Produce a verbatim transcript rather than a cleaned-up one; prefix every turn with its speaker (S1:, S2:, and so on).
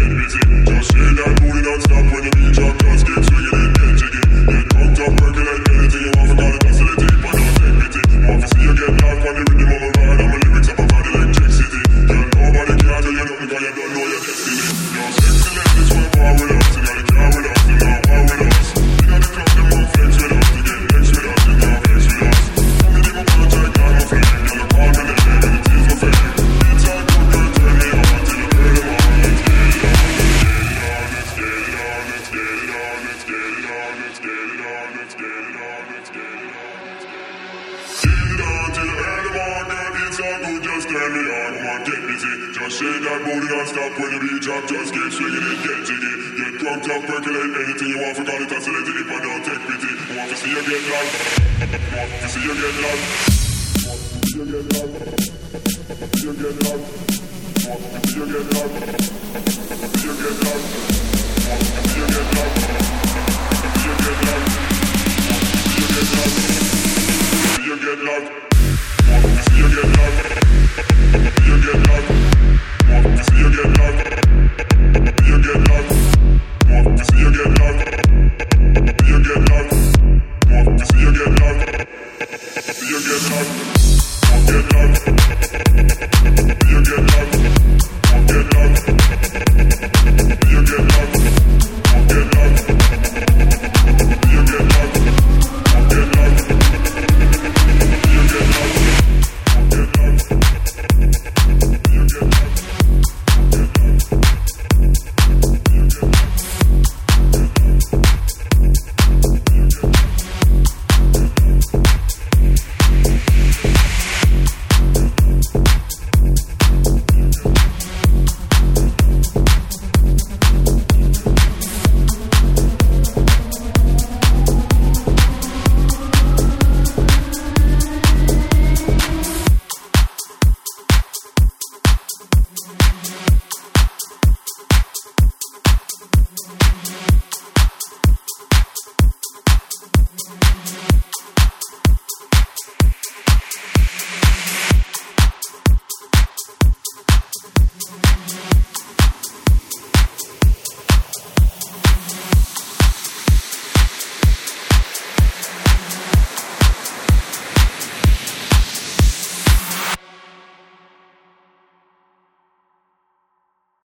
S1: get busy. Just shake that booty non-stop when the beat drop. Just keep swinging it, get jiggy. Get drunk, up, percolate anything you want. Forgot it, oscillate it, but don't take pity. Want to see you get dark on the rhythm of my ride. And my lyrics up about electricity. Girl, nobody can tell you nothing, cause you don't know your destiny. Your sexy ladies wanna war with us. You gotta care with us, you gotta war with us. You gotta club them up, flex with us. You get next with us, you gotta flex with us. From the name of my check, I'm a flame. Girl, I call me name, and it is my fame. Beats are good, girl, turn me on till you burn them on. Let's get it on, let's get it on, let's get it on, let's get it on, let's get it on, let's get it on, let's get it on, let's get it on. Get it on till you earn them on, girl, it's all good, just turn me on. Come on, get busy, just shake that booty non-stop when the beat drop. Just keep swinging it, get jiggy. Get drunk, up, percolate anything you want. Forgot it, oscillate it, but don't take pity. Want to see you get loud, want to see you get loud, want to see you get loud, you get loud, want to see you get loud.